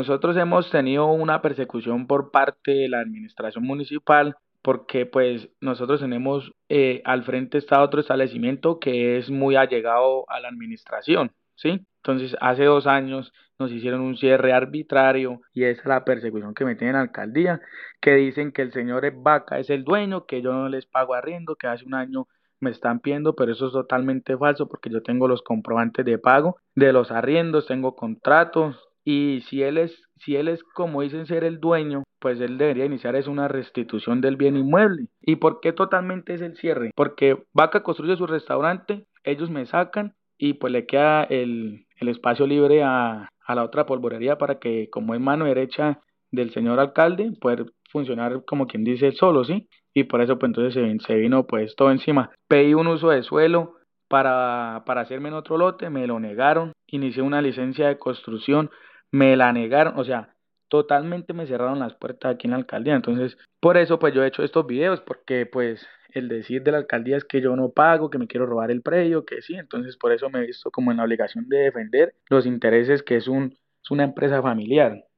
Nosotros hemos tenido una persecución por parte de la administración municipal porque pues nosotros tenemos al frente está otro establecimiento que es muy allegado a la administración, ¿sí? Entonces hace 2 años nos hicieron un cierre arbitrario y esa es la persecución que me tienen en la alcaldía, que dicen que el señor Vaca es el dueño, que yo no les pago arriendo, que hace un año me están pidiendo, pero eso es totalmente falso porque yo tengo los comprobantes de pago de los arriendos, tengo contratos y si él es como dicen ser el dueño, pues él debería iniciar es una restitución del bien inmueble. ¿Y por qué totalmente es el cierre? Porque Vaca construye su restaurante, ellos me sacan y pues le queda el espacio libre a la otra polvorería para que como es mano derecha del señor alcalde, poder funcionar como quien dice solo, ¿sí? Y por eso pues entonces se vino pues todo encima. Pedí un uso de suelo para hacerme en otro lote, me lo negaron, inicié una licencia de construcción, me la negaron, o sea, totalmente me cerraron las puertas aquí en la alcaldía. Entonces, por eso pues yo he hecho estos videos, porque pues el decir de la alcaldía es que yo no pago, que me quiero robar el predio, que sí, entonces por eso me he visto como en la obligación de defender los intereses que es una empresa familiar.